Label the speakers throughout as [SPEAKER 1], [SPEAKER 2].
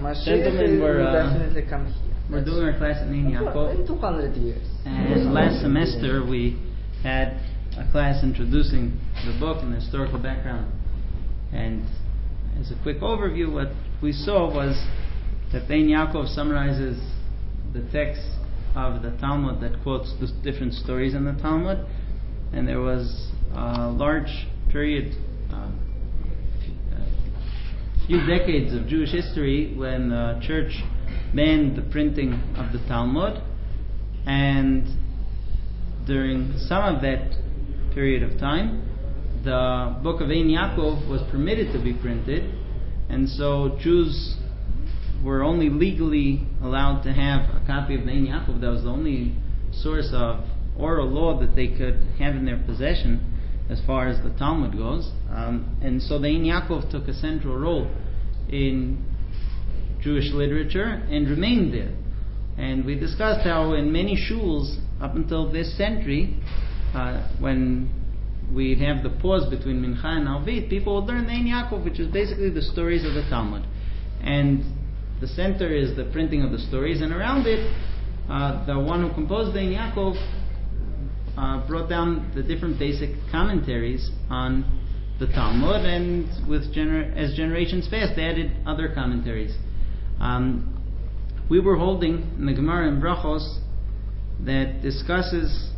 [SPEAKER 1] Gentlemen,
[SPEAKER 2] will definitely come here.
[SPEAKER 1] we're doing our class at Ein Yaakov.
[SPEAKER 2] In 200 years.
[SPEAKER 1] And last semester we had a class introducing the book and the historical background. And as a quick overview, what we saw was that Ein Yaakov summarizes the text of the Talmud that quotes the different stories in the Talmud. And there was a large period, few decades of Jewish history when the church banned the printing of the Talmud, and during some of that period of time the book of Ein Yaakov was permitted to be printed, and so Jews were only legally allowed to have a copy of the Ein Yaakov. That was the only source of oral law that they could have in their possession as far as the Talmud goes, and so the Ein Yaakov took a central role in Jewish literature and remained there. And we discussed how in many shuls up until this century, when we'd have the pause between Mincha and Arvit, people would learn the Ein Yaakov, which is basically the stories of the Talmud, and the center is the printing of the stories, and around it the one who composed the Ein Yaakov brought down the different basic commentaries on the Talmud, and as generations passed, they added other commentaries. We were holding in the Gemara in Brachos that discusses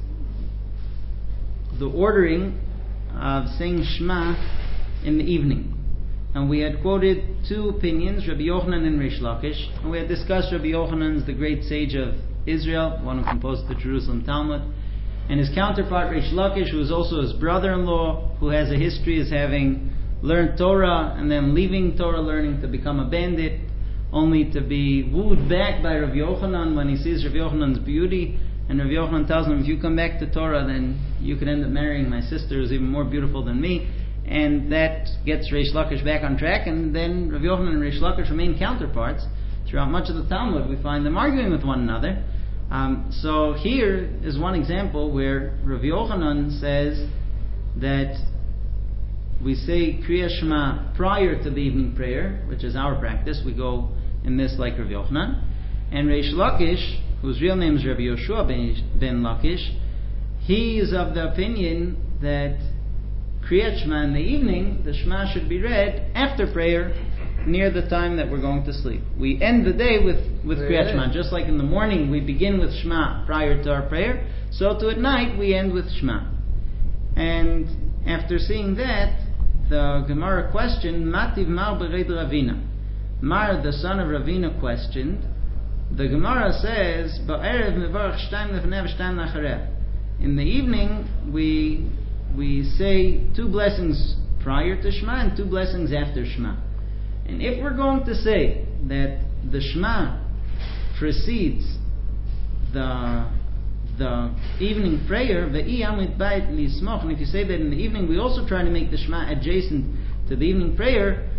[SPEAKER 1] the ordering of saying Shema in the evening, and we had quoted two opinions, Rabbi Yochanan and Reish Lakish, and we had discussed Rabbi Yochanan, the great sage of Israel, one who composed the Jerusalem Talmud, and his counterpart Reish Lakish, who is also his brother-in-law, who has a history as having learned Torah and then leaving Torah learning to become a bandit, only to be wooed back by Rabbi Yochanan when he sees Rabbi Yochanan's beauty, and Rabbi Yochanan tells him, if you come back to Torah, then you could end up marrying my sister, who's even more beautiful than me. And that gets Reish Lakish back on track, and then Rabbi Yochanan and Reish Lakish remain counterparts. Throughout much of the Talmud we find them arguing with one another. So here is one example where Rabbi Yochanan says that we say Kriya Shema prior to the evening prayer, which is our practice. We go in this like Rabbi Yochanan. And Reish Lakish, whose real name is Rabbi Yoshua ben Lakish, he is of the opinion that Kriyat Shema in the evening, the Shema should be read after prayer, near the time that we're going to sleep. We end the day with Kriyat Shema. Just like in the morning we begin with Shema prior to our prayer, so too at night we end with Shema. And after seeing that, the Gemara questioned, Mativ Mar Bered Ravina. Mar, the son of Ravina, questioned. The Gemara says, Ba'erev mevarach shtayim lefnev shtayim lacharev. In the evening we say two blessings prior to Shema and two blessings after Shema. And if we're going to say that the Shema precedes the evening prayer, and if you say that in the evening we also try to make the Shema adjacent to the evening prayer,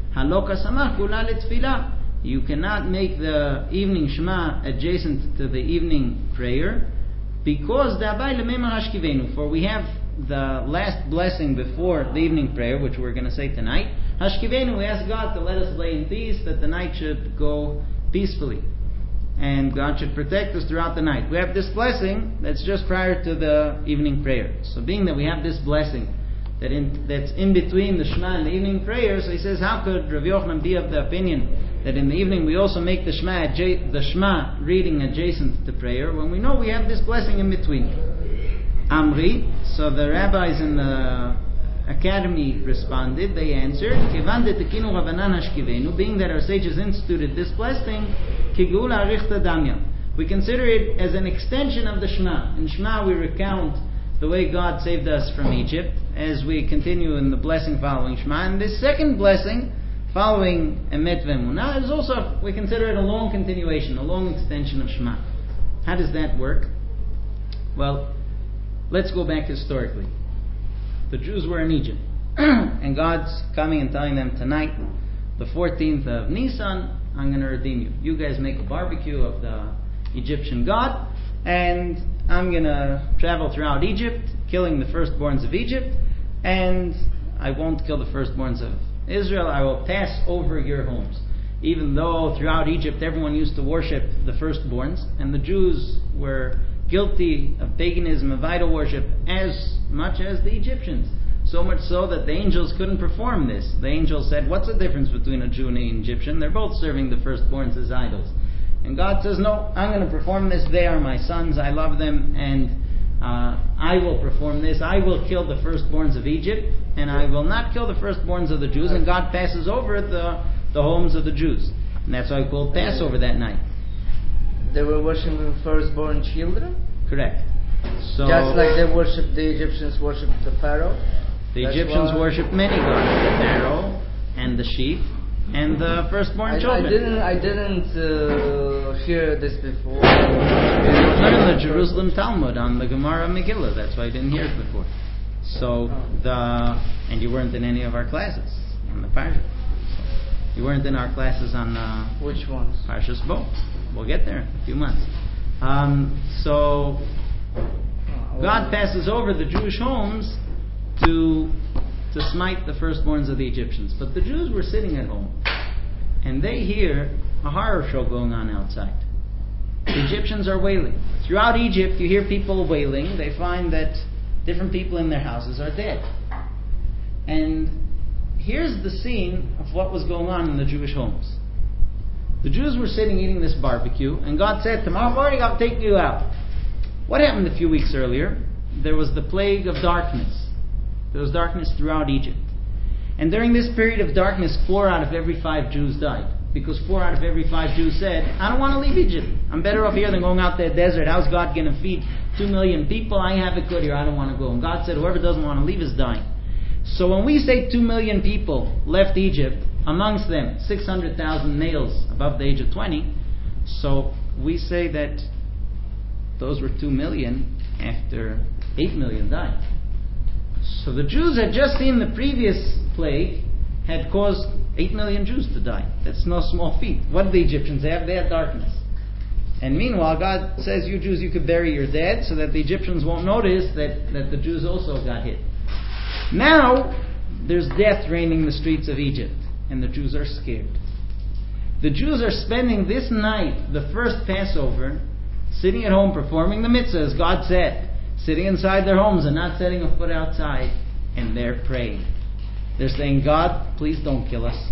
[SPEAKER 1] you cannot make the evening Shema adjacent to the evening prayer, because for we have the last blessing before the evening prayer, which we're going to say tonight. Hashkivenu, we ask God to let us lay in peace, that the night should go peacefully, and God should protect us throughout the night. We have this blessing that's just prior to the evening prayer. So being that we have this blessing that's in between the Shema and the evening prayer, so he says, how could Rabbi Yochanan be of the opinion that in the evening we also make the Shema reading adjacent to prayer, when we know we have this blessing in between? Amri, so the rabbis in the academy responded, they answered, being that our sages instituted this blessing, we consider it as an extension of the Shema. In Shema we recount the way God saved us from Egypt, as we continue in the blessing following Shema. And this second blessing, following Emet V'Emunah, is also, we consider it a long continuation, a long extension of Shema. How does that work? Well, let's go back historically. The Jews were in Egypt, and God's coming and telling them, tonight, the 14th of Nisan, I'm going to redeem you. You guys make a barbecue of the Egyptian god, and I'm going to travel throughout Egypt, killing the firstborns of Egypt, and I won't kill the firstborns of Israel. I will pass over your homes. even though throughout Egypt everyone used to worship the firstborns, and the Jews were guilty of paganism, of idol worship, as much as the Egyptians. So much so that the angels couldn't perform this. The angels said, what's the difference between a Jew and an Egyptian? They're both serving the firstborns as idols. And God says, no, I'm going to perform this. They are my sons. I love them, and I will perform this. I will kill the firstborns of Egypt, and I will not kill the firstborns of the Jews. And God passes over the homes of the Jews. And that's why we call Passover that night.
[SPEAKER 2] They were worshiping firstborn children?
[SPEAKER 1] Correct. So,
[SPEAKER 2] just like they worshipped, the Egyptians worshipped the Pharaoh?
[SPEAKER 1] The Egyptians worshipped many gods, the Pharaoh and the sheep and the firstborn children.
[SPEAKER 2] I didn't hear this before.
[SPEAKER 1] Learn the Jerusalem Talmud on the Gemara Megillah. That's why I didn't hear it before. So and you weren't in any of our classes on the Parsha. So you weren't in our classes on
[SPEAKER 2] which ones?
[SPEAKER 1] Parshas Bo. We'll get there in a few months. So God passes over the Jewish homes to smite the firstborns of the Egyptians. But the Jews were sitting at home, and they hear a horror show going on outside. The Egyptians are wailing. Throughout Egypt, you hear people wailing. They find that different people in their houses are dead. And here's the scene of what was going on in the Jewish homes. The Jews were sitting eating this barbecue, and God said, tomorrow morning I'll take you out. What happened a few weeks earlier? There was the plague of darkness. There was darkness throughout Egypt. And during this period of darkness, 4 out of every 5 Jews died. Because 4 out of every 5 Jews said, I don't want to leave Egypt. I'm better off here than going out to the desert. How's God going to feed 2 million people? I have it good here. I don't want to go. And God said, whoever doesn't want to leave is dying. So when we say 2 million people left Egypt, amongst them 600,000 males above the age of 20, so we say that those were 2 million after 8 million died. So the Jews had just seen the previous plague had caused 8 million Jews to die. That's no small feat. What did the Egyptians have? They had darkness. And meanwhile, God says, you Jews, you could bury your dead so that the Egyptians won't notice that the Jews also got hit. Now, there's death reigning the streets of Egypt, and the Jews are scared. The Jews are spending this night, the first Passover, sitting at home performing the mitzvah, as God said, sitting inside their homes and not setting a foot outside, and they're praying. They're saying, God, please don't kill us.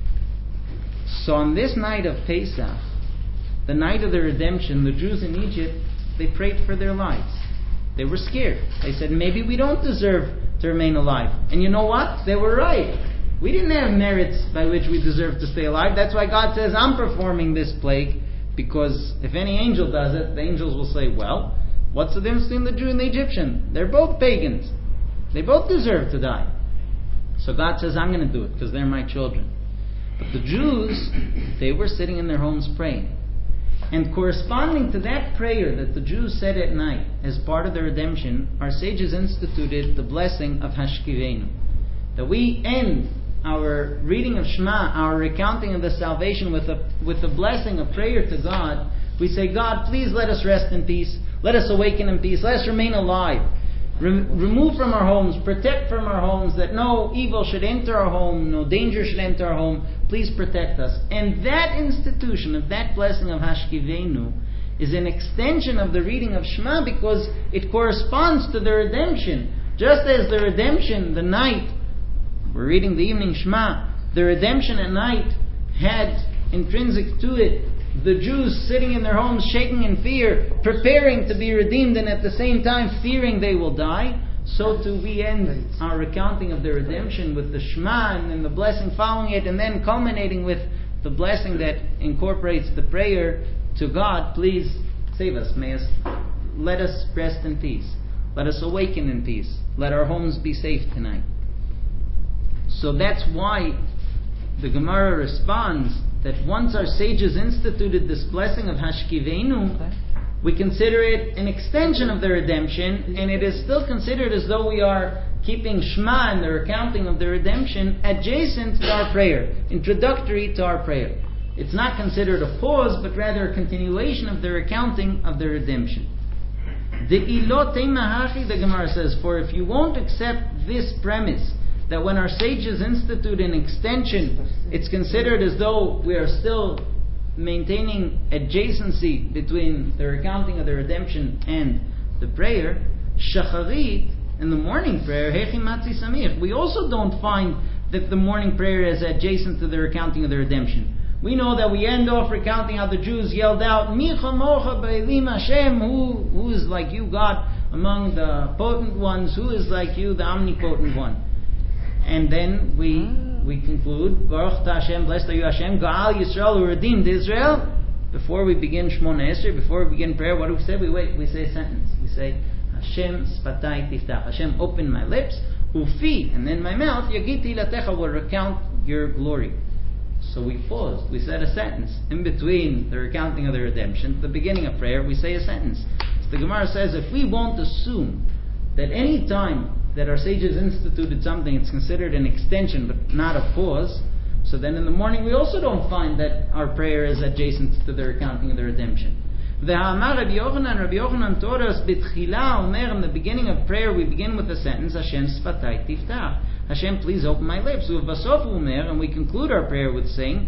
[SPEAKER 1] So on this night of Pesach, the night of the redemption, the Jews in Egypt, they prayed for their lives. They were scared. They said, maybe we don't deserve to remain alive. And you know what? They were right. We didn't have merits by which we deserve to stay alive. That's why God says, I'm performing this plague, because if any angel does it, the angels will say, well, what's the difference between the Jew and the Egyptian? They're both pagans. They both deserve to die. So God says, I'm going to do it because they're my children. But the Jews, they were sitting in their homes praying. And corresponding to that prayer that the Jews said at night as part of the redemption, our sages instituted the blessing of Hashkivenu. That we end our reading of Shema, our recounting of the salvation with a blessing, a prayer to God. We say, God, please let us rest in peace. Let us awaken in peace. Let us remain alive. Remove from our homes, protect from our homes, that no evil should enter our home, no danger should enter our home. Please protect us. And that institution of that blessing of Hashkivenu is an extension of the reading of Shema, because it corresponds to the redemption. Just as the redemption, the night, we're reading the evening Shema, the redemption at night had intrinsic to it the Jews sitting in their homes shaking in fear, preparing to be redeemed, and at the same time fearing they will die. So too we end our recounting of the redemption with the Shema and then the blessing following it, and then culminating with the blessing that incorporates the prayer to God, please save us, let us rest in peace. Let us awaken in peace. Let our homes be safe tonight. So that's why the Gemara responds that once our sages instituted this blessing of Hashkivenu, we consider it an extension of the redemption, and it is still considered as though we are keeping Shema and the recounting of the redemption adjacent to our prayer, introductory to our prayer. It's not considered a pause, but rather a continuation of the recounting of the redemption. The Gemara says, for if you won't accept this premise, that when our sages institute an extension, it's considered as though we are still maintaining adjacency between the recounting of the redemption and the prayer. Shacharit, in the morning prayer, Hechi Matzi Samich, we also don't find that the morning prayer is adjacent to the recounting of the redemption. We know that we end off recounting how the Jews yelled out, Micha Mocha Ba'elim Hashem, who is like you, God, among the potent ones, who is like you, the omnipotent one. And then we conclude, Baruch Ta Hashem, blessed are you Hashem, Ga'al Yisrael, who redeemed Israel. Before we begin Shmona Esrei, before we begin prayer, what do we say? We say a sentence. We say, Hashem Spatai Tiftach, Hashem open my lips, Ufi, and then my mouth, Yagiti Latecha, will recount your glory. So we paused. We said a sentence in between the recounting of the redemption, the beginning of prayer. We say a sentence. So the Gemara says, if we won't assume that any time that our sages instituted something, it's considered an extension but not a pause, so then in the morning we also don't find that our prayer is adjacent to the recounting of the redemption. Rabbi Yochanan taught us, in the beginning of prayer we begin with the sentence, Hashem Spatai Tiftach. Hashem, please open my lips. And we conclude our prayer with saying,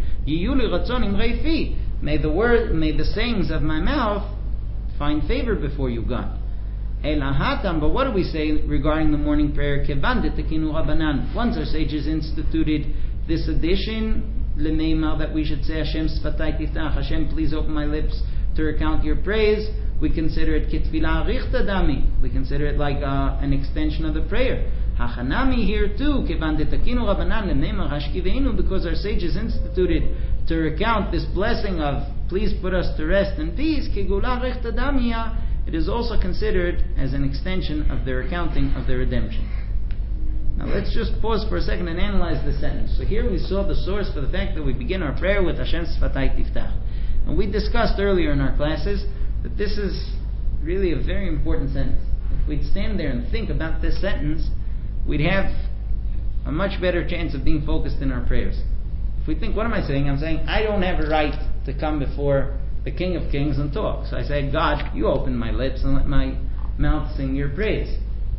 [SPEAKER 1] may the sayings of my mouth find favor before you, God. But what do we say regarding the morning prayer? Once our sages instituted this addition, that we should say, Hashem Spatai Tiftach, Hashem, please open my lips to recount your praise, we consider it kitfilah richta dami. We consider it like an extension of the prayer. Hachanami here too, kevan detakinu rabanan leneimar hashkiveinu, because our sages instituted to recount this blessing of please put us to rest in peace. Kegula richta damia. It is also considered as an extension of the recounting of the redemption. Now let's just pause for a second and analyze this sentence. So here we saw the source for the fact that we begin our prayer with Hashem Sfatai Tiftach. And we discussed earlier in our classes that this is really a very important sentence. If we'd stand there and think about this sentence, we'd have a much better chance of being focused in our prayers. If we think, what am I saying? I'm saying, I don't have a right to come before the King of Kings and talk. So I say, God, you open my lips and let my mouth sing your praise.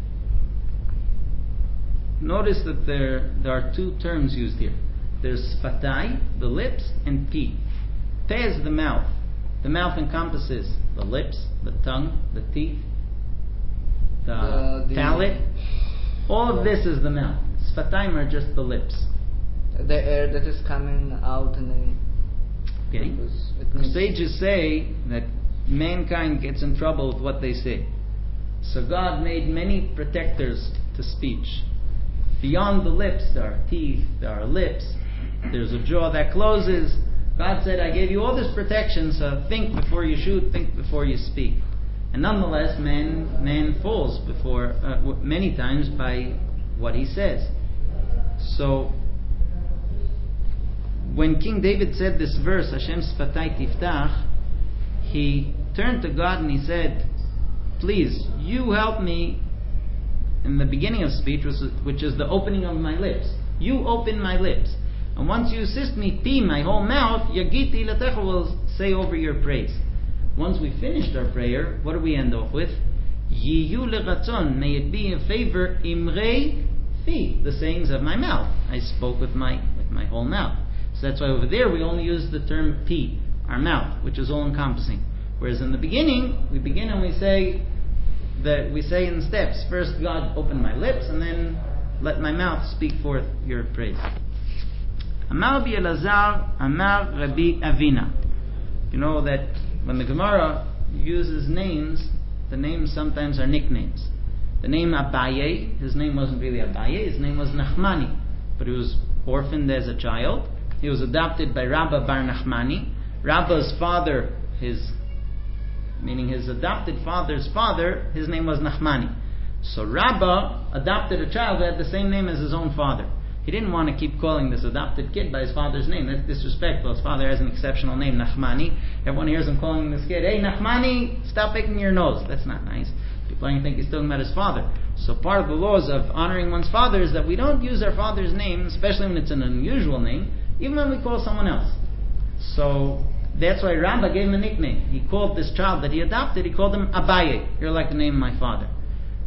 [SPEAKER 1] Notice that there are two terms used here. There's Sfatai, the lips, and Pi. Peh is the mouth. The mouth encompasses the lips, the tongue, the teeth, the palate. All of this is the mouth. Sfataim are just the lips.
[SPEAKER 2] The air that is coming out and then.
[SPEAKER 1] Okay. The sages say that mankind gets in trouble with what they say. So God made many protectors to speech. Beyond the lips, there are teeth, there are lips, there's a jaw that closes. God said, I gave you all this protection, so think before you shoot, think before you speak. And nonetheless, man falls before many times by what he says. So, when King David said this verse, Hashem Sfatai Tiftach, he turned to God and he said, please, you help me in the beginning of speech, which is the opening of my lips. You open my lips. And once you assist me, Pi, my whole mouth, Yagiti Latecha, will say over your praise. Once we finished our prayer, what do we end off with? Yiyu lechatzon, may it be in favor, Imrei Fi, the sayings of my mouth. I spoke with my whole mouth. So that's why over there we only use the term Pi, our mouth, which is all encompassing. Whereas in the beginning, we begin and we say in steps. First, God, open my lips, and then let my mouth speak forth your praise. Amar bi Elazar, Amar Rabbi Avina. You know that when the Gemara uses names, the names sometimes are nicknames. The name Abaye, his name wasn't really Abaye, his name was Nachmani, but he was orphaned as a child. He was adopted by Rabba Bar Nachmani. Rabba's father, his adopted father's father, his name was Nachmani. So Rabba adopted a child who had the same name as his own father. He didn't want to keep calling this adopted kid by his father's name. That's disrespectful. His father has an exceptional name, Nachmani. Everyone hears him calling this kid, hey Nachmani, stop picking your nose. That's not nice. People are going to think he's talking about his father. So part of the laws of honoring one's father is that we don't use our father's name, especially when it's an unusual name, even when we call someone else. So that's why Rabba gave him a nickname. He called this child that he adopted, he called him Abaye. You're like the name of my father.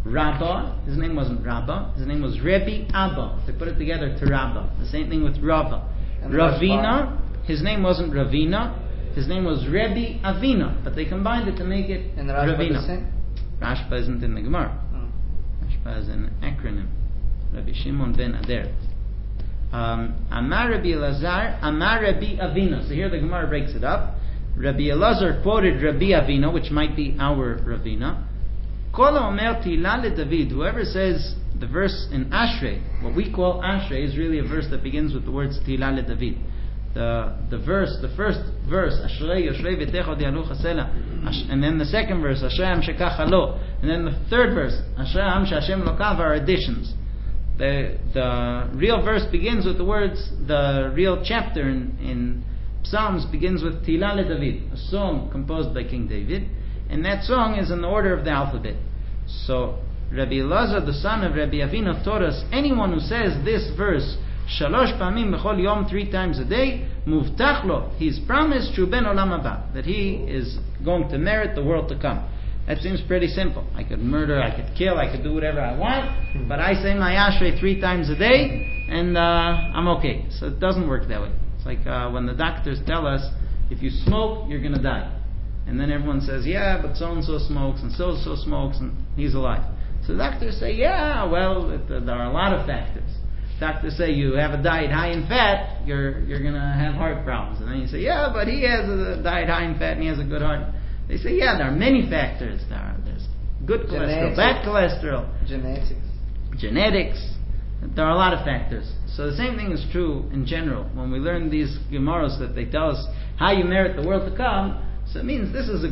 [SPEAKER 1] Rabbah, his name wasn't Rabbah, his name was Rebbe Abba. They put it together to Rabbah. The same thing with Rava.
[SPEAKER 2] And
[SPEAKER 1] Ravina, his name wasn't Ravina, his name was Rebbe Avina, but they combined it to make it
[SPEAKER 2] And Rashba
[SPEAKER 1] Ravina.
[SPEAKER 2] the same?
[SPEAKER 1] Rashba isn't in the Gemara. Rashba is an acronym. Rabbi Shimon ben Aderet. Amar Rabbi Elazar, Amar Rabbi Avina. So here the Gemara breaks it up. Rabbi Elazar quoted Rabbi Avina, which might be our Ravina. Kol Omer Tila LeDavid. Whoever says the verse in Ashrei, what we call Ashrei, is really a verse that begins with the words Tila LeDavid. The first verse, Ashrei Yoshrei V'Techo Di'alu Chasela, and then the second verse, Ashrei Am Shekach Halo, and then the third verse, Ashrei Am Sh'Hashem Lokav, are additions. The real verse begins with the words, the real chapter in Psalms begins with Tila LeDavid, a song composed by King David, and that song is in the order of the alphabet. So Rabbi Elazar, the son of Rabbi Avina, taught us anyone who says this verse Shalosh Pamim B'chol Yom, 3 times a day, Muvtach Lo, he's promised Shu Ben Olam Haba, that he is going to merit the world to come. That seems pretty simple. I could murder, I could kill, I could do whatever I want, but I say my Ashrei 3 times a day, and I'm okay. So it doesn't work that way. It's like when the doctors tell us, if you smoke, you're going to die. And then everyone says, yeah, but so-and-so smokes, and so-and-so smokes, and he's alive. So the doctors say, yeah, well, there are a lot of factors. Doctors say you have a diet high in fat, you're going to have heart problems. And then you say, yeah, but he has a diet high in fat and he has a good heart. They say, yeah, there are many factors. There's good cholesterol, bad cholesterol, genetics. There are a lot of factors. So the same thing is true in general. When we learn these Gemaros that they tell us how you merit the world to come, so it means this is a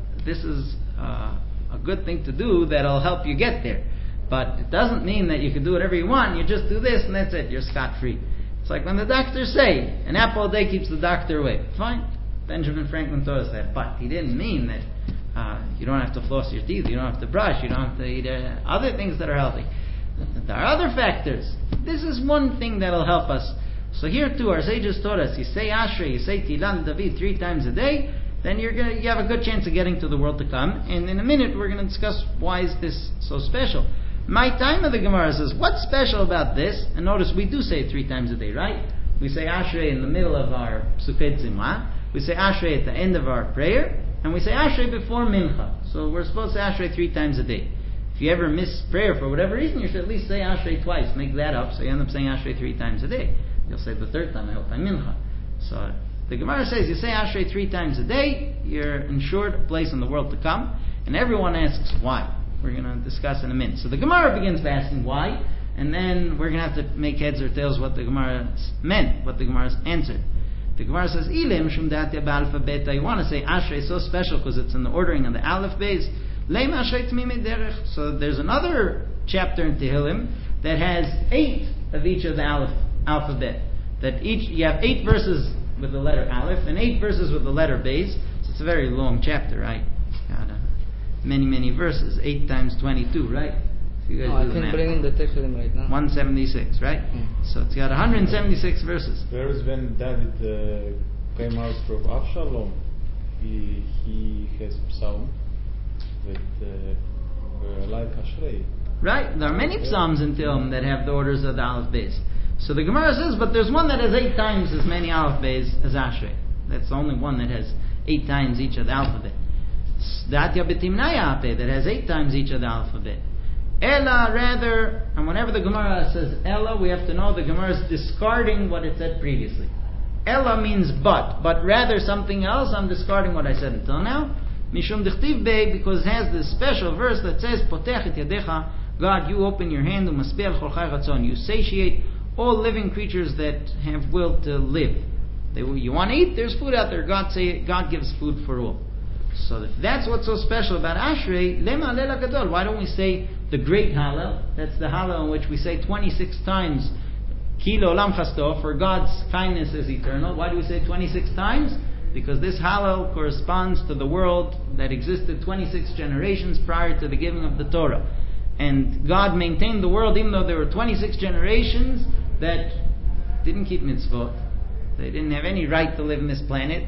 [SPEAKER 1] good thing to do that'll help you get there. But it doesn't mean that you can do whatever you want. You just do this and that's it. You're scot-free. It's like when the doctors say, an apple a day keeps the doctor away. Fine. Benjamin Franklin taught us that. But he didn't mean that you don't have to floss your teeth, you don't have to brush, you don't have to eat other things that are healthy. There are other factors. This is one thing that'll help us. So here too, our sages taught us, you say Ashrei, you say Tila LeDavid 3 times a day, then you have a good chance of getting to the world to come. And in a minute we're going to discuss why is this so special. My time of the Gemara says, what's special about this? And notice we do say it 3 times a day, right? We say Ashrei in the middle of our Sukkot Zimah, we say Ashrei at the end of our prayer, and we say Ashrei before Mincha. So we're supposed to say Ashrei 3 times a day. If you ever miss prayer for whatever reason, you should at least say Ashrei twice. Make that up, so you end up saying Ashrei 3 times a day. You'll say the 3rd time, I hope, by Mincha. So the Gemara says you say Ashrei 3 times a day, you're ensured a place in the world to come. And everyone asks why. We're going to discuss in a minute. So the Gemara begins by asking why, and then we're going to have to make heads or tails what the Gemara meant, what the Gemara answered. The Gemara says, Ilim shum datya ba'alpha beta. You want to say Ashrei is so special because it's in the ordering of the Aleph Beis. Leim Ashrei Tmimei Derech. So there's another chapter in Tehillim that has 8 of each of the alphabet. That you have 8 verses with the letter Aleph and 8 verses with the letter Beis. So it's a very long chapter, right? It's got many verses. 8 times 22, right? So you guys do the
[SPEAKER 2] I can
[SPEAKER 1] math.
[SPEAKER 2] bring in the Tehillim right now.
[SPEAKER 1] 176, right? So it's got 176 verses.
[SPEAKER 3] Where is when David came out from Avshalom? He has psalm with like Ashrei.
[SPEAKER 1] Right? There are many psalms in Tehillim that have the orders of the Aleph Beis. So the Gemara says, but there's one that has 8 times as many Aleph Beis as Ashrei. That's the only one that has 8 times each of the alphabet. Datya B'Timnaya Ape, that has 8 times each of the alphabet. Ella, rather, and whenever the Gemara says Ella, we have to know the Gemara is discarding what it said previously. Ella means but rather something else. I'm discarding what I said until now. Mishum Dichtiv Bey, because it has this special verse that says, Potech et yadecha, God, you open your hand, u'maspeh chol chai chatzon, you satiate all living creatures that have will to live. You want to eat, there's food out there. God gives food for all. So if that's what's so special about Ashrei, lema lela gadol. Why don't we say the great Hallel? That's the Hallel in which we say 26 times Ki L'olam Chasto, for God's kindness is eternal. Why do we say 26 times? Because this Hallel corresponds to the world that existed 26 generations prior to the giving of the Torah. And God maintained the world even though there were 26 generations that didn't keep mitzvot. They didn't have any right to live on this planet.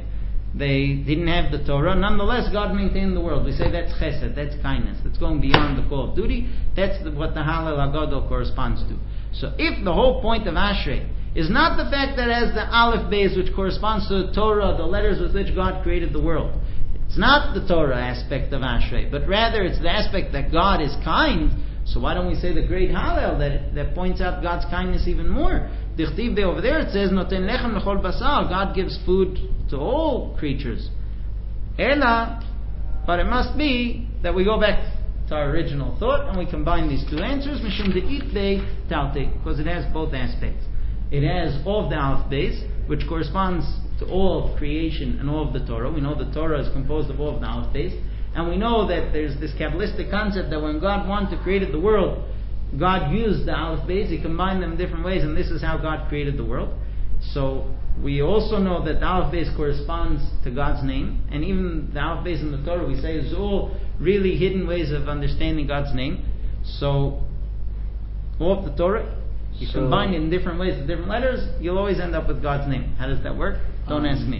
[SPEAKER 1] They didn't have the Torah. Nonetheless, God maintained the world. We say that's chesed, that's kindness. That's going beyond the call of duty. That's what the Hallel HaGadol corresponds to. So if the whole point of Ashrei is not the fact that it has the Aleph Beis, which corresponds to the Torah, the letters with which God created the world. It's not the Torah aspect of Ashrei, but rather it's the aspect that God is kind. So why don't we say the great Hallel that points out God's kindness even more? Dichtiv over there it says, Noten lechem lechol basar. God gives food to all creatures. Ela, but it must be that we go back to our original thought and we combine these two answers, Mishum de'it be taute, because it has both aspects. It has all of the Aleph Beis, which corresponds to all of creation and all of the Torah. We know the Torah is composed of all of the Aleph Beis, and we know that there's this Kabbalistic concept that when God wanted to create the world, God used the Aleph Beis, He combined them in different ways, and this is how God created the world. So we also know that the Aleph Beis corresponds to God's name, and even the Aleph Beis in the Torah we say is all really hidden ways of understanding God's name. So all of the Torah, you combine it in different ways with different letters, you'll always end up with God's name. How does that work? Don't ask me.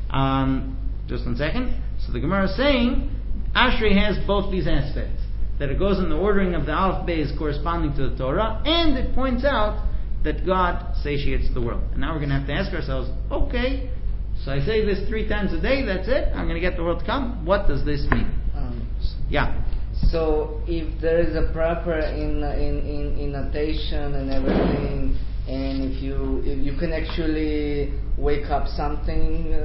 [SPEAKER 1] Just 1 second. So the Gemara is saying Ashrei has both these aspects. That it goes in the ordering of the Aleph Beis corresponding to the Torah, and it points out that God satiates the world. And now we're going to have to ask ourselves, okay, so I say this 3 times a day, that's it, I'm going to get the world to come. What does this mean? Yeah.
[SPEAKER 2] So if there is a proper in notation and everything, and if you can actually wake up something,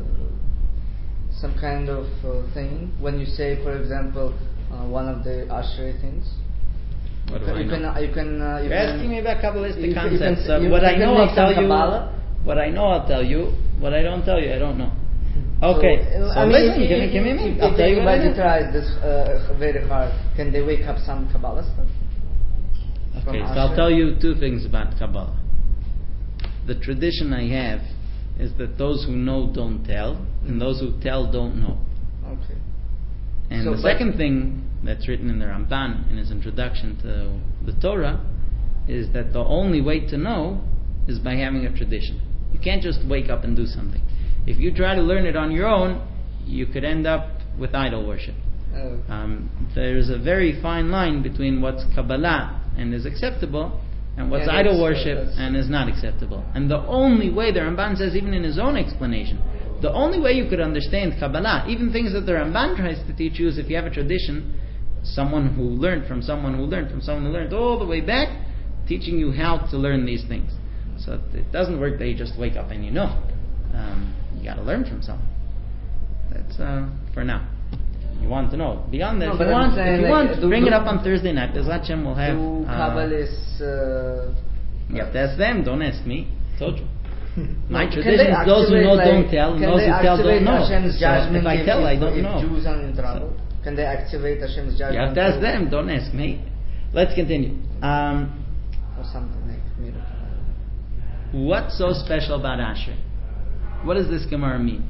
[SPEAKER 2] some kind of thing, when you say, for example, one of the Ashrei things.
[SPEAKER 1] What do I know?
[SPEAKER 2] You're
[SPEAKER 1] asking me about Kabbalistic concepts. What I know, I'll tell you. What I know, I'll tell you. What I don't tell you, I don't know. Okay. So listen, give me a minute. I'll tell you what I know.
[SPEAKER 2] If anybody tries this very hard, can they wake up some Kabbalah stuff?
[SPEAKER 1] Okay, so I'll tell you 2 things about Kabbalah. The tradition I have is that those who know don't tell, and those who tell don't know.
[SPEAKER 2] Okay.
[SPEAKER 1] And the second thing that's written in the Ramban in his introduction to the Torah is that the only way to know is by having a tradition. You can't just wake up and do something. If you try to learn it on your own, you could end up with idol worship. There's a very fine line between what's Kabbalah and is acceptable and what's idol worship and is not acceptable. And the only way, the Ramban says even in his own explanation, the only way you could understand Kabbalah, even things that the Ramban tries to teach you, is if you have a tradition, someone who learned from someone who learned from someone who learned all the way back, teaching you how to learn these things. So it doesn't work that you just wake up and you know. You got to learn from someone. That's for now. You want to know. Beyond that, if you want, bring it up on Thursday night. Bezrat Hashem will have.
[SPEAKER 2] Kabbalists.
[SPEAKER 1] You have to ask them. Don't ask me. Told you. My tradition is those who know don't tell, and those who tell don't know. So if I tell, I don't know.
[SPEAKER 2] Jews are in trouble. Can they activate Hashem's judgment?
[SPEAKER 1] You have to ask them. Don't ask me. Let's continue.
[SPEAKER 2] Or something like miracle.
[SPEAKER 1] What's so special about Ashrei? What does this Gemara mean?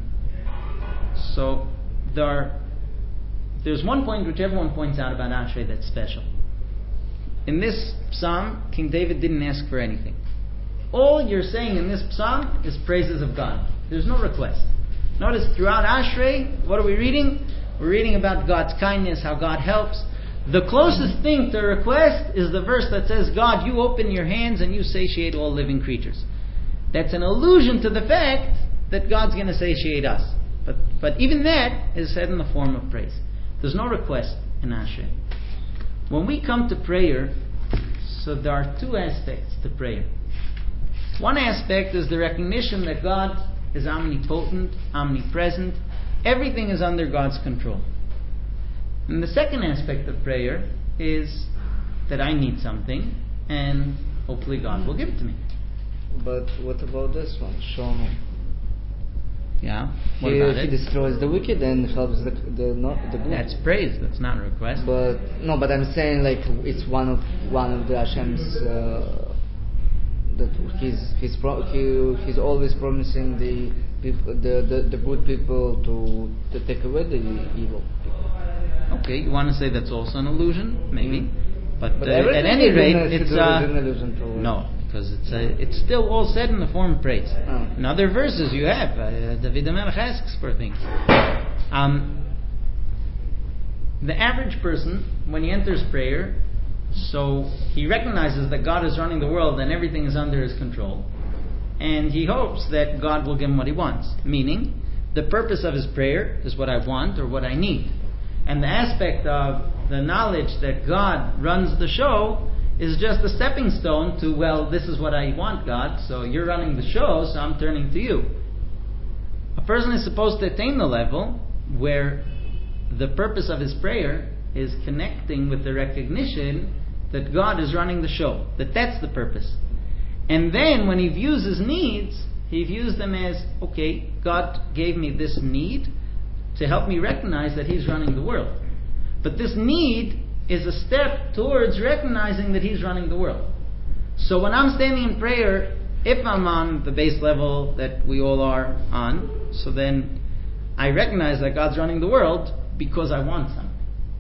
[SPEAKER 1] So there's one point which everyone points out about Ashrei that's special. In this psalm, King David didn't ask for anything. All you're saying in this psalm is praises of God. There's no request. Notice throughout Ashrei, what are we reading? We're reading about God's kindness, how God helps. The closest thing to request is the verse that says, God, you open your hands and you satiate all living creatures. That's an allusion to the fact that God's going to satiate us. But even that is said in the form of praise. There's no request in Ashrei. When we come to prayer, so there are 2 aspects to prayer. One aspect is the recognition that God is omnipotent, omnipresent. Everything is under God's control. And the second aspect of prayer is that I need something, and hopefully God will give it to me.
[SPEAKER 2] But what about this one? Shomu.
[SPEAKER 1] Yeah. What about
[SPEAKER 2] He
[SPEAKER 1] it?
[SPEAKER 2] destroys the wicked and helps the good.
[SPEAKER 1] That's praise. That's not a request.
[SPEAKER 2] But I'm saying like it's one of the Hashem's that he's always promising the people, the good people to take away the evil people.
[SPEAKER 1] Okay, you want to say that's also an illusion? Maybe. But at any rate, it's
[SPEAKER 2] an illusion to
[SPEAKER 1] no. because it's still all said in the form of praise. In other verses you have David HaMelech asks for things. The average person, when he enters prayer, so he recognizes that God is running the world and everything is under his control, and he hopes that God will give him what he wants. Meaning, the purpose of his prayer is what I want or what I need. And the aspect of the knowledge that God runs the show is just a stepping stone to, well, this is what I want, God, so you're running the show, so I'm turning to you. A person is supposed to attain the level where the purpose of his prayer is connecting with the recognition that God is running the show, that's the purpose. And then when he views his needs, he views them as, okay, God gave me this need to help me recognize that he's running the world. But this need is a step towards recognizing that he's running the world. So when I'm standing in prayer, if I'm on the base level that we all are on, so then I recognize that God's running the world because I want something.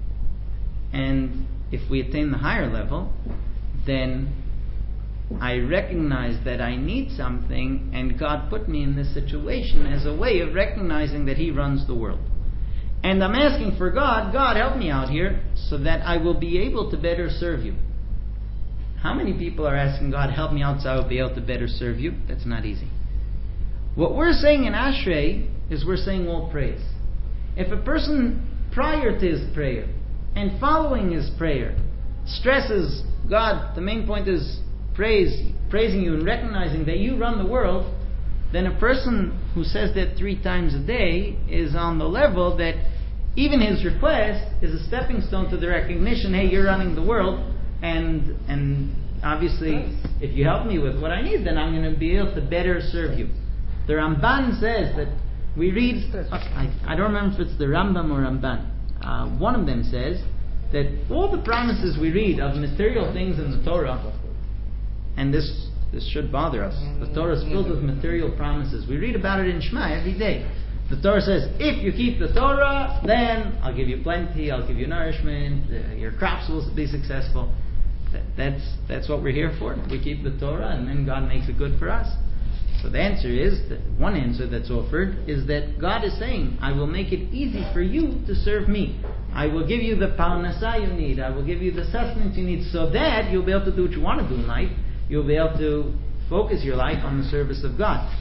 [SPEAKER 1] And if we attain the higher level, then I recognize that I need something, and God put me in this situation as a way of recognizing that he runs the world. And I'm asking for God help me out here so that I will be able to better serve you. How many people are asking God, help me out so I will be able to better serve you? That's not easy. What we're saying in Ashrei is we're saying all praise. If a person prior to his prayer and following his prayer stresses, God, the main point is praising you and recognizing that you run the world, then a person who says that 3 times a day is on the level that even his request is a stepping stone to the recognition, hey, you're running the world, and obviously if you help me with what I need, then I'm going to be able to better serve you. The Ramban says that we read, I don't remember if it's the Rambam or Ramban, one of them says that all the promises we read of material things in the Torah, and this should bother us. The Torah is filled with material promises. We read about it in Shema every day. The Torah says, if you keep the Torah, then I'll give you plenty, I'll give you nourishment, your crops will be successful. That's what we're here for. We keep the Torah, and then God makes it good for us. So the answer is, one answer that's offered is that God is saying, I will make it easy for you to serve me. I will give you the parnasah you need. I will give you the sustenance you need, so that you'll be able to do what you want to do in life. You'll be able to focus your life on the service of God.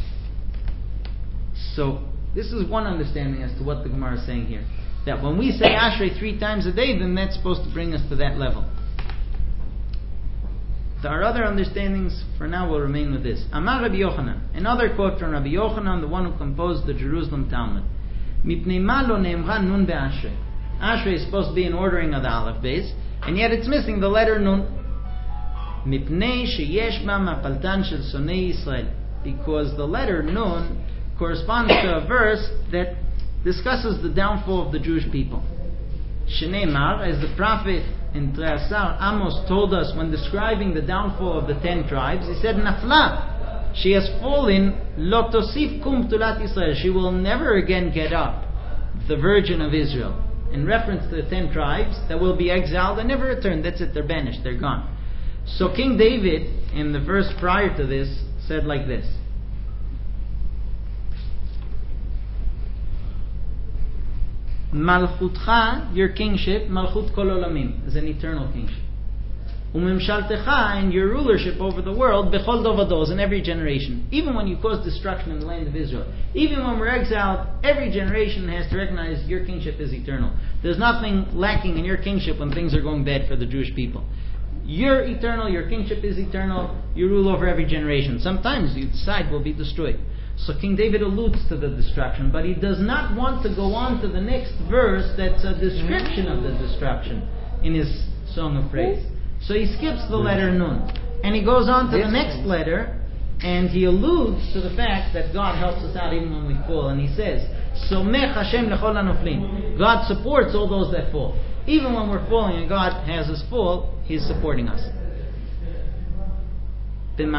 [SPEAKER 1] So this is one understanding as to what the Gemara is saying here. That when we say Ashrei 3 times a day, then that's supposed to bring us to that level. Our other understandings for now will remain with this. Amar Rabbi Yochanan, another quote from Rabbi Yochanan, the one who composed the Jerusalem Talmud. Mipnei ma lo ne'emra nun be'ashrei. Ashrei is supposed to be an ordering of the Aleph base, and yet it's missing the letter nun. Mipnei sheyesh ba mapaltan shel sonei Yisrael. Because the letter nun corresponds to a verse that discusses the downfall of the Jewish people. Shneimar, as the prophet in Treasar Amos told us when describing the downfall of the 10 tribes, he said, Nafla, she has fallen, lo tosif kum tulat Israel, she will never again get up, the Virgin of Israel. In reference to the 10 tribes that will be exiled and never return. That's it, they're banished, they're gone. So King David, in the verse prior to this, said like this. Malchutcha, your kingship, Malchut Kol Olamim, is an eternal kingship. Umimshaltecha, and your rulership over the world, Bechol Dovados, in every generation. Even when you cause destruction in the land of Israel, even when we're exiled, every generation has to recognize your kingship is eternal. There's nothing lacking in your kingship when things are going bad for the Jewish people. You're eternal, your kingship is eternal, you rule over every generation. Sometimes you decide will be destroyed. So King David alludes to the destruction, but he does not want to go on to the next verse that's a description of the destruction in his song of praise. So he skips the letter Nun, and he goes on to the next letter, and he alludes to the fact that God helps us out even when we fall, and he says, Somech Hashem lechol hanoflim. God supports all those that fall. Even when we're falling and God has us fall, He's supporting us. In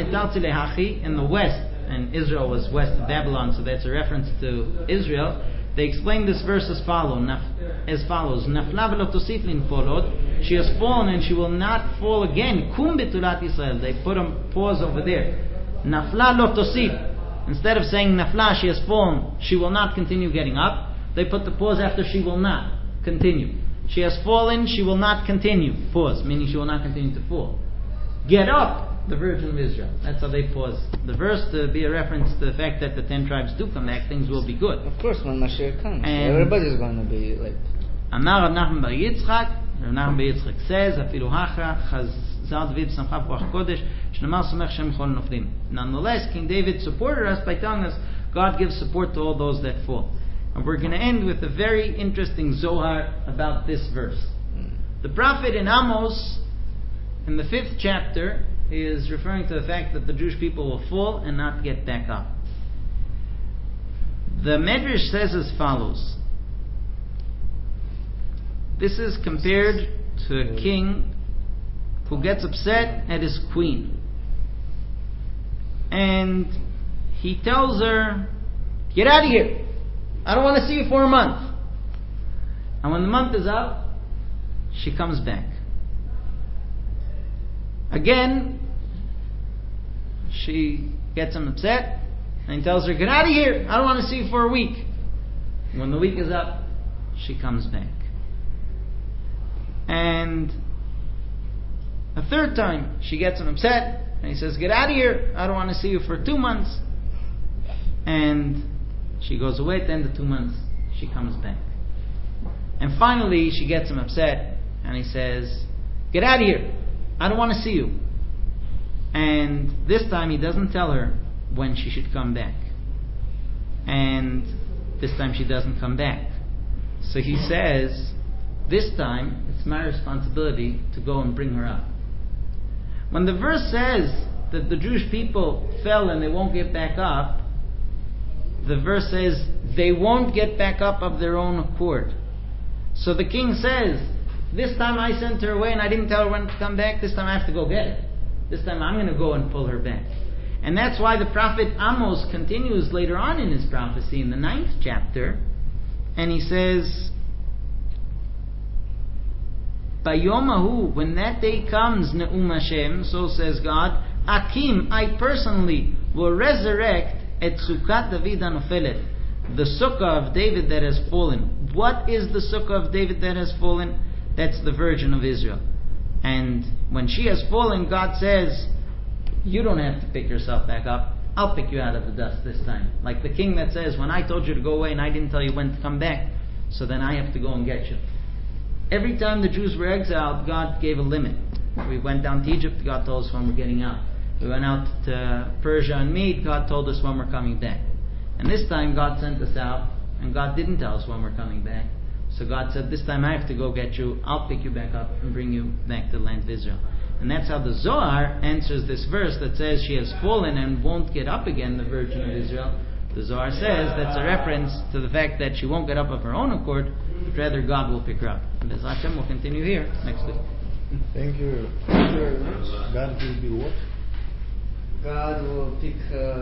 [SPEAKER 1] the west, and Israel was west of Babylon, so that's a reference to Israel. They explain this verse as follows. Nafla v'lo tosif linfol od. She has fallen and she will not fall again. Kum betulat Yisrael. They put a pause over there. Nafla lo tosif. Instead of saying nafla, she has fallen, she will not continue getting up, they put the pause after she will not continue. She has fallen, she will not continue. Pause, meaning she will not continue to fall. Get up, the Virgin of Israel. That's how they pause the verse, to be a reference to the fact that the 10 tribes do come back, things will be good.
[SPEAKER 2] Of course, when Mashiach comes,
[SPEAKER 1] And
[SPEAKER 2] everybody's going to be like...
[SPEAKER 1] Amar Rav Nachman bar Yitzchak, Rav Nachman bar Yitzchak says, Afilu hacha, Chazal David Samcha Ruach Kodesh, Shnamar Somech Shem Chol Noflim. Nonetheless, King David supported us by telling us, God gives support to all those that fall. And we're going to end with a very interesting Zohar about this verse. The prophet in Amos, in the 5th chapter, is referring to the fact that the Jewish people will fall and not get back up. The Medrash says as follows. This is compared to a king who gets upset at his queen. And he tells her, get out of here. I don't want to see you for a month. And when the month is up, she comes back. Again, she gets him upset and he tells her, get out of here. I don't want to see you for a week. And when the week is up, she comes back. And a third time, she gets him upset and he says, get out of here. I don't want to see you for 2 months. And she goes away. At the end of 2 months, she comes back. And finally, she gets him upset and he says, get out of here. I don't want to see you. And this time he doesn't tell her when she should come back. And this time she doesn't come back. So he says, this time it's my responsibility to go and bring her up. When the verse says that the Jewish people fell and they won't get back up, the verse says they won't get back up of their own accord. So the king says, this time I sent her away and I didn't tell her when to come back. This time I have to go get her. This time I'm going to go and pull her back. And that's why the prophet Amos continues later on in his prophecy in the 9th chapter. And he says, Bayomahu, when that day comes, Ne'um Hashem, so says God, Akim, I personally will resurrect et Sukkot David Anofelet, the sukkah of David that has fallen. What is the sukkah of David that has fallen? That's the Virgin of Israel. And when she has fallen, God says, you don't have to pick yourself back up. I'll pick you out of the dust this time. Like the king that says, when I told you to go away and I didn't tell you when to come back, so then I have to go and get you. Every time the Jews were exiled, God gave a limit. We went down to Egypt, God told us when we're getting out. We went out to Persia and Mede, God told us when we're coming back. And this time God sent us out, and God didn't tell us when we're coming back. So God said, this time I have to go get you, I'll pick you back up and bring you back to the land of Israel. And that's how the Zohar answers this verse that says she has fallen and won't get up again, the Virgin of Israel. The Zohar says that's a reference to the fact that she won't get up of her own accord, but rather God will pick her up. And Bez Hashem will continue here next week.
[SPEAKER 3] Thank you very much. God will be what?
[SPEAKER 2] God will pick